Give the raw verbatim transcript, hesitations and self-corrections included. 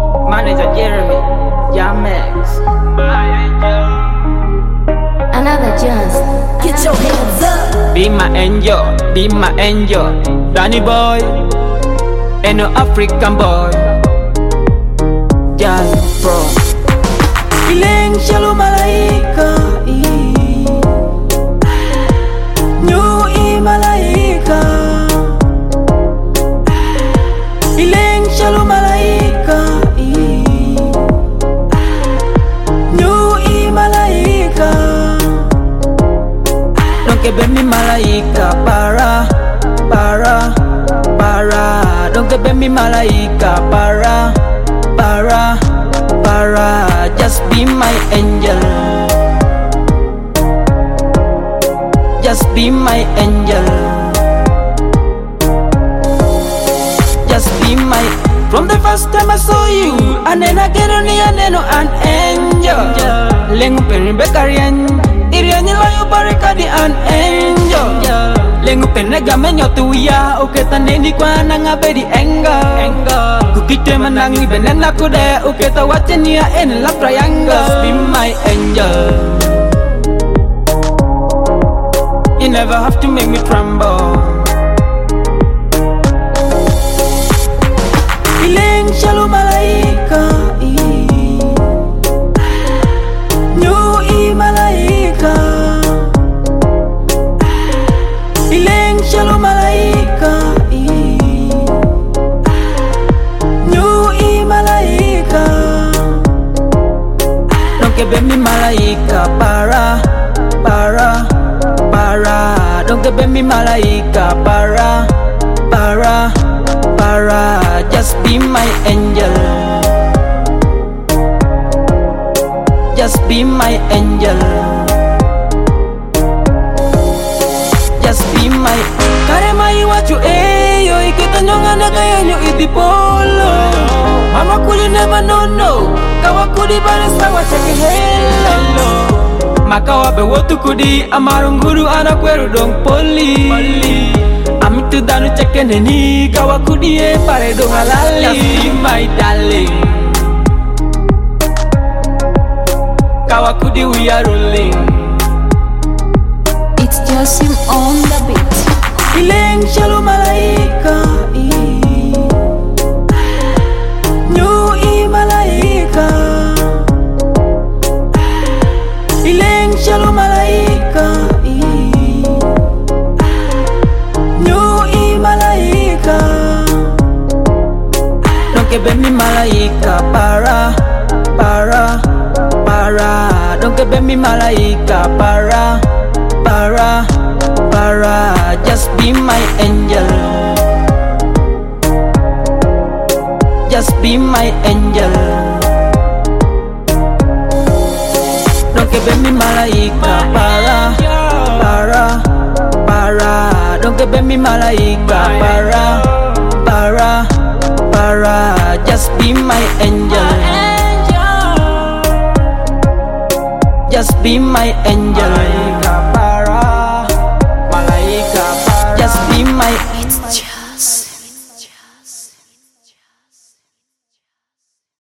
Manager Jeremy, Jamex. Another chance. Get your hands up. Be my angel, be my angel. Danny boy, ain't no African boy. Jazz bro. Ileng shalom malaika i. New i malaika. Ileng shalom malaika i. New i malaika. Don't give me malaika para, para, para. Don't give me malaika para, para, para. Just be my angel. Just be my angel. Just be my. From the first time I saw you, and then I get on the and then an angel. Lengu peri bekarian, irianya layu barika di an angel. Lengu penega menyo tuya, oke taneni kwa nanga bedi enga. Kukite manangi benena kude, oke tawachenia en la triangle. Just be my angel. You never have to make me tremble. Ileng shalom malaika i. New i malaika. Ileng shalom malaika i. New i malaika. Don't give me malaika para, para, para. Don't give me malaika para, para, para. Just be my angel. Just be my angel. Just be my. Kare mai wachu eyo ikita nyonga na kaya nyo itipolo. Mama kuli never know no. Kawa kuli bale sawa cheke hello. Makawa be wotu kudi amarunguru ana kweru dong poli. Amitu danu cheke neni kawa kudi e pare dong halali. Just be my darling. Kawa kudi we are rolling. It's just him on the beat. Ileng shalom malaika i. New i malaika. Ileng shalom malaika i. New i malaika. Don't give me malaika para, para, para. Don't give me malaika para, para, para. Just be my angel. Just be my angel. Don't give me malaika para, para, para. Don't give me malaika para, para, para. Just be my angel. Just be my angel. Malaika para, malaika para. Just be my. It's just